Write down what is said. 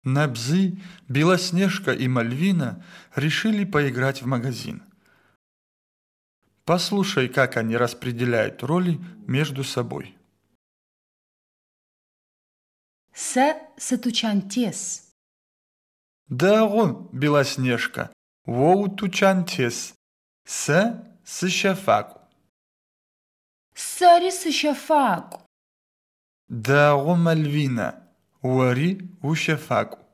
Набзи, Белоснежка и Мальвина решили поиграть в магазин. Послушай, как они распределяют роли между собой. Сэ сытучантес. Дэгъу, Белоснежка, о утучантес. Сэ сыщэфакӏу. Сэри сыщэфакӏу. Дэгъу, Мальвина, ори ущэфакӏу.